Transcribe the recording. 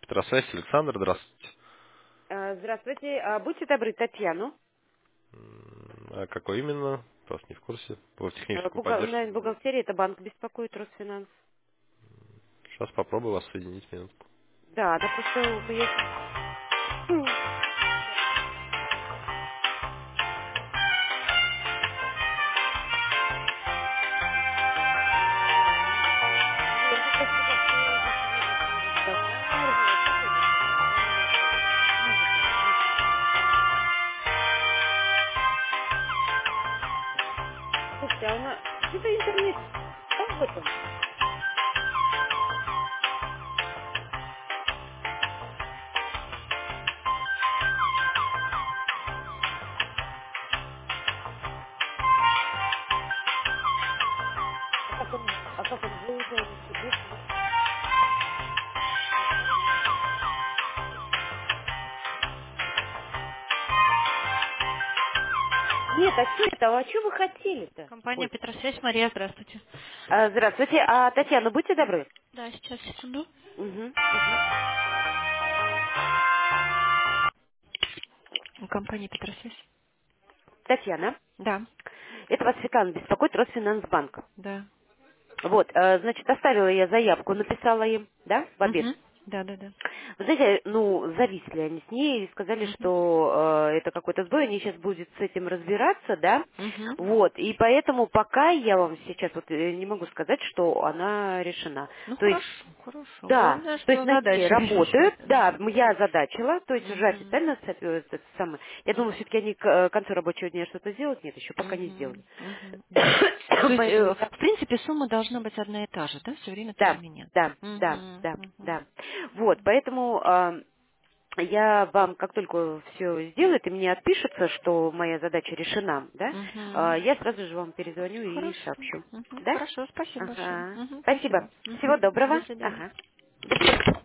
Петросвязь, Александр, здравствуйте. Здравствуйте. Будьте добры, Татьяну. А какой именно? Просто не в курсе. По техническую поддержку. Онлайн-бухгалтерия, это банк беспокоит, Росфинанс. Сейчас попробую вас соединить минутку. Да, она просто... Я хотела сказать, что я уже сегодня с ней разговаривала. Как это там? Музыка. Слушайте, а она... Где-то интернет... Как в этом? А как он выезжал? Нет, а что это? А что вы хотели-то? Компания Ой. Петросвязь, Мария, здравствуйте. Здравствуйте. Татьяна, будьте добры. Да, сейчас, секунду. Угу, угу. Компания Петросвязь. Татьяна, Да, это вас Светлана беспокоит, Росфинансбанк. да. Вот, значит, оставила я заявку, написала им, да, в обед. Угу. Да, да, да. Вы знаете, ну, зависли они с ней и сказали, Угу. что это какой-то сбой, они сейчас будут с этим разбираться, да, Угу. вот, и поэтому пока я вам сейчас вот не могу сказать, что она решена. Ну, То есть, хорошо, хорошо. да, Главное, то есть что над ней задача работают, решена. да, я озадачила, то есть уже Угу. официально это самое. Я думаю, все-таки они к концу рабочего дня что-то сделают, нет, еще пока не Угу. сделали. Угу. Угу. То есть, Поэтому я... в принципе, сумма должна быть одна и та же, да? Все время тоже Да, меняться. да, да, Угу. да, Угу. да. Вот, поэтому я вам, как только все сделает, и мне отпишется, что моя задача решена, да, Угу. я сразу же вам перезвоню и Хорошо. сообщу. Угу. Да? Хорошо, спасибо большое. Ага. Угу. Спасибо. Спасибо. Всего Угу. До доброго. свидания. Ага. До свидания.